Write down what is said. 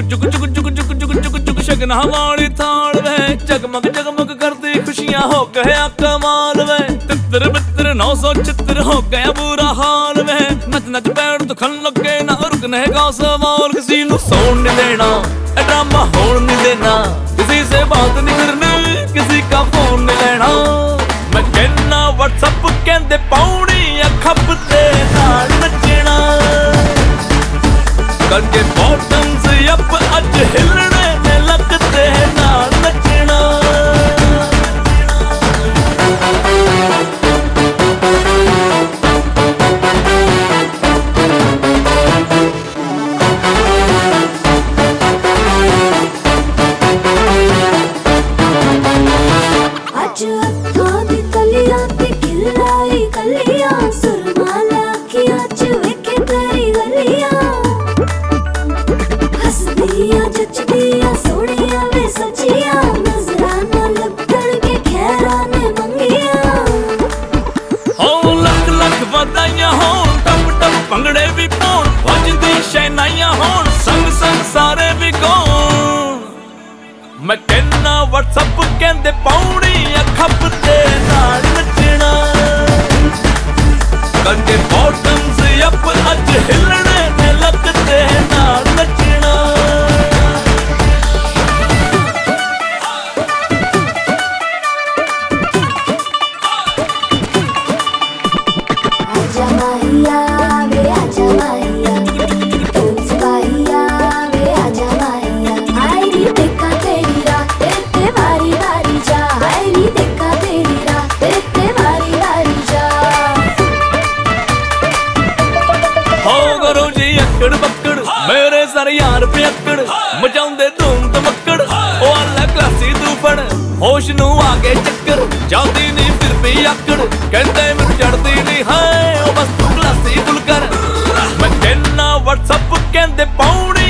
चुक चुक चुक चुक चुक चुक चुक शगना वाली थाल वे जगमग जगमग करती खुशियां हो गया कमाल वे तितर बितर 976 हो गया बुरा हाल वे नच नच पैर दुखन लगे ना रुकने का सवाल किसी नू सोन नहीं देना ड्रामा होन नहीं देना किसी से बात नहीं करनी किसी का फोन नहीं लेना मैं कहना व्हाट्सएप कहंदे पौड़ी खप ते नाल नचना करके बॉटम्स अप अज हिलने ने लगते नाल नचना अज अखां दी कलियां ते खिलाई कलियां सुरमाला अखियां च वेखे तेरी गलियां हसदियां जचदियां सोहणियां वे सचियां नजरां ना लगण के खैरां ने मंगियां हो लख लख वधाइयां होण टप टप भंगड़े भी पाउण वजदी शहनाइयां होण संग संग सारे भी गाउण मैं कहना व्हाट्सएप कहंदे पौड़ी खप ते नाल नचना करके बॉटम्स अप अज हिलने ने लगते नाल नचना आजा माहिया वे आजा माहिया तुम सिपाहिया वे आजा माहिया हाय नी देखा तेरी रात ते वारी वारी जा हाय नी देखा तेरी रात ते वारी वारी जा हो करो जी अकड़ बक्कड़ मेरे सर यार पे अकड़ मचाउंदे धूम धमक्कड़ ओ अल्लाह क्लासी तू फड़ होश नू आगे चक्कर जाती नहीं फिर भी आकड़ कहंदे मैनू चढ़दी नहीं है ओ बस तू क्लासी फुल कर मैं कहना व्हाट्सएप कहंदे पौड़ी